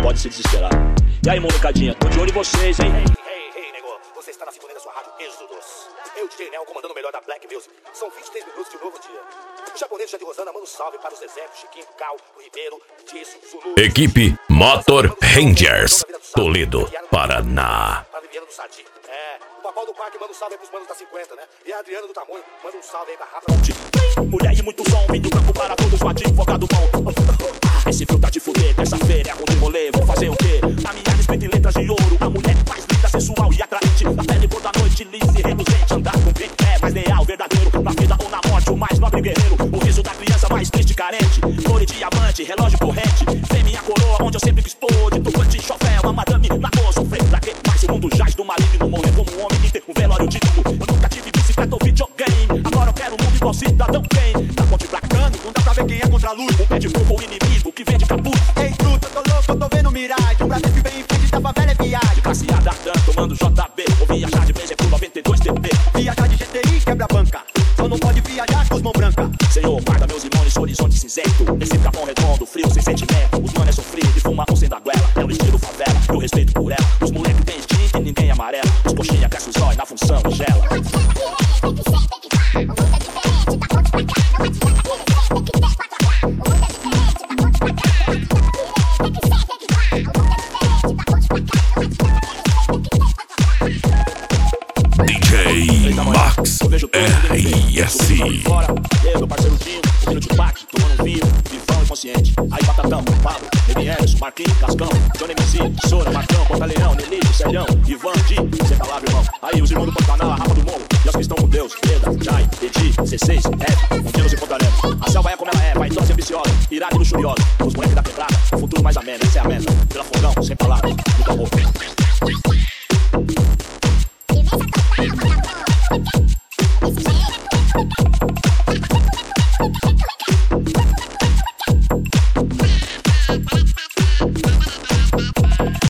pode se desesperar. E aí, molecadinha, tô de olho em vocês, hein? Hey, nego, você está na sintonia da sua rádio Êxodos. Eu, DJ Nel, comandando o melhor da Black Music. São 23 minutos de um novo dia. O japonês já de Rosana manda um salve para o Zezé, o Chiquinho, o Cal, o Ribeiro, o Disso, o Zulu. Equipe Motor Rangers, Toledo, Paraná. Para a Viviana do Sadi. O Papau do Parque manda um salve aí pros manos da 50, né? E a Adriana do Tamanho manda um salve aí pra Rafa Monte. Mulher e muito som, vem do campo para todos, o advogado bom. Esse fio tá de fuder, terça-feira é ruim de rolê, vou fazer o quê? Na minha escrita em letras de ouro, a mulher mais linda, sensual e atraente. A pele cor da noite, lisa e reluzente, andar com quem é mais leal, verdadeiro. Na vida ou na morte, o mais nobre guerreiro. O riso da criança mais triste e carente. Flor e diamante, relógio corrente. Vem minha coroa, onde eu sempre quis pôr. De tupante, chofé, uma madame na dor, sofrer. Pra que mais o mundo jaz do maligno? Morrer como um homem que tem um velório digno. Eu nunca tive bicicleta ou videogame. Agora eu quero um mundo igual cidadão quem? Da ponte pra cano, não dá pra ver quem é contra a luz. O pé de fogo, o inimigo que vende capuz. Ei, truta, eu tô louco, eu tô vendo miragem. Um braço que vem em frente da favela é viagem. De classe A da TAM, tomando JB. Vou viajar de vez em quando 92 TP. Viajar de GTI quebra a banca. Só não pode viajar com os mãos brancas. Senhor, guarda meus irmãos nesse horizonte cinzento. Esse capão redondo, frio, sem sentimento. Os manos é sofrido e fuma um sem da goela. É o estilo favela, eu respeito por ela. Os moleques tem instinto e ninguém é amarela. Os coxinha cresce os olhos na função e gela. DJ Max RS. Eu, meu parceiro Dinho, ouvindo de Pac, tomando um vinho, vivão inconsciente. Aí Batatão, Pablo, Emerson, Marquinhos, Cascão, Johnny MC, Sora, Marcão, Pantaleão, Nelite, Celião, Ivan, Di, sem palavra, irmão. Aí os irmãos do Pantanal, a Rafa do Morro, e os que estão com Deus, Pedra, Jai, Edi, C6, F, um dia nos encontraremos. A selva é como ela é, vaidosa e ambiciosa, irada e luxuriosa. Os moleques da quebrada, o futuro mais ameno, essa é a meta. Pela fogão, sem palavras, nunca morro. Esse